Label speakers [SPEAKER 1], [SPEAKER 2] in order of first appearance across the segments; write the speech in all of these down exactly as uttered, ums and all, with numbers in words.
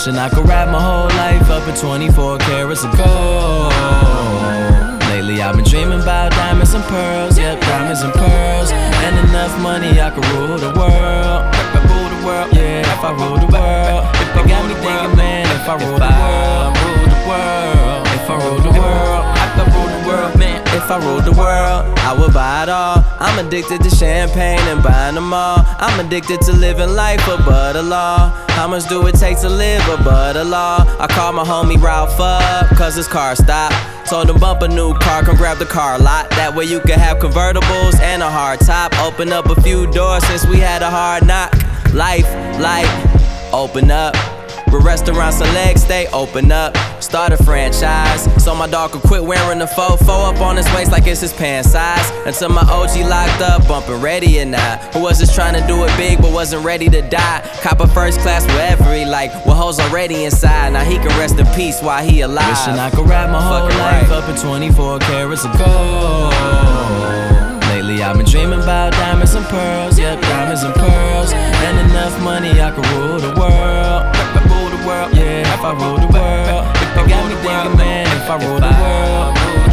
[SPEAKER 1] Wishing I could wrap my whole life up in twenty-four carats of gold. Lately I've been dreaming about diamonds and pearls, yep, diamonds and pearls, and enough money I could rule the world. Rule the world, yeah, if I rule the world. It got me thinking, man, if I rule the world, rule the world. If I rule the world, I could rule the world, man. If I ruled the world, I would buy it all. I'm addicted to champagne and buying them all. I'm addicted to living life above the law. How much do it take to live above the law? I called my homie Ralph up, cause his car stopped. Told him bump a new car, come grab the car lot. That way you can have convertibles and a hard top. Open up a few doors since we had a hard knock. Life, light, open up. With restaurants and legs, they open up. Start a franchise, so my dog could quit wearing the fofo up on his waist like it's his pants size. Until my O G locked up, bumping ready or not. Who was just trying to do it big but wasn't ready to die. Cop a first class wherever he like, with hoes already inside. Now he can rest in peace while he alive. Wishing I could wrap my whole Fucking life right. up in twenty-four carats of gold. Lately I've been dreaming about diamonds and pearls, yep, diamonds and pearls, and enough money I could rule the world. Rule the world, yeah, if I rule the world. It got me thinking, man, if I rule the world,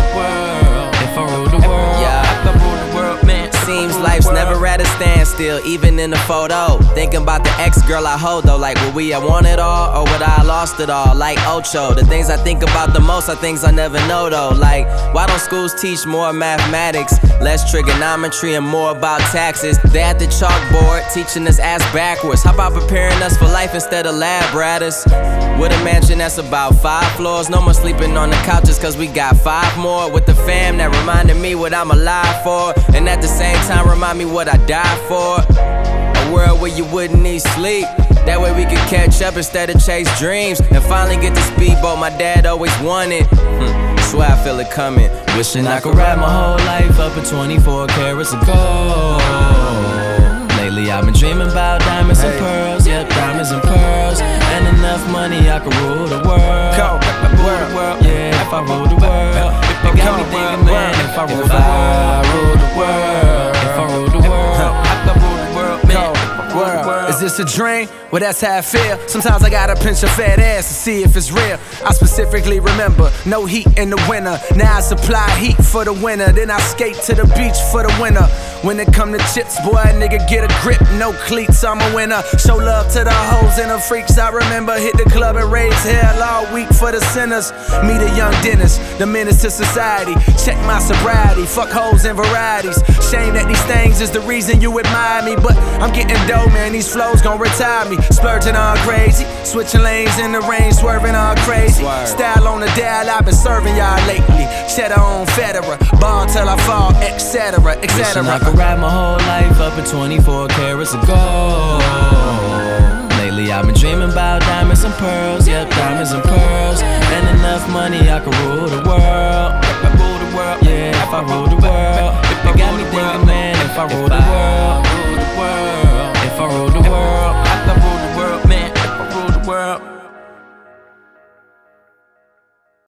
[SPEAKER 1] if I rule the world, yeah, if I rule the world, man. Seems life's never at a standstill, even in the photo. Thinking about the ex-girl I hold though, like would we have won it all, or would I have lost it all, like Ocho. The things I think about the most are things I never know though. Like, why don't schools teach more mathematics, less trigonometry, and more about taxes? They at the chalkboard, teaching us ass backwards. How about preparing us for life instead of lab ratters? With a mansion that's about five floors, no more sleeping on the couches cause we got five more. With the fam that reminded me what I'm alive for, and at the same time remind me what I died for. A world where you wouldn't need sleep, that way we could catch up instead of chase dreams, and finally get the speedboat my dad always wanted. hmm. Swear I feel it coming. Wishing I could wrap my whole life up in twenty-four carats of gold. Lately I've been dreaming about diamonds and pearls, yep, diamonds and pearls, and enough money I could rule the world. Rule the world, yeah, if I rule the world. It got me thinking, man, if I rule the world, the world, if I rule the world, I could rule the world, man.
[SPEAKER 2] World. Is this a dream? Well, that's how I feel. Sometimes I gotta pinch a fat ass to see if it's real. I specifically remember no heat in the winter. Now I supply heat for the winter. Then I skate to the beach for the winter. When it come to chips, boy, a nigga get a grip. No cleats, I'm a winner. Show love to the hoes and the freaks. I remember hit the club and raise hell all week for the sinners. Meet a young dentist, the menace to society. Check my sobriety, fuck hoes and varieties. Shame that these things is the reason you admire me, but I'm getting dope, man. These flows gon' retire me. Splurging all crazy, switching lanes in the rain, swerving all crazy. Style on the dial, I've been serving y'all lately. Cheddar on Federer, ball till I fall, et cetera, et cetera.
[SPEAKER 1] Wishing I could wrap my whole life up in twenty-four carats of gold. Lately I've been dreaming about diamonds and pearls, yep, diamonds and pearls, and enough money I could rule the world. Rule the world, yeah, if I rule the world.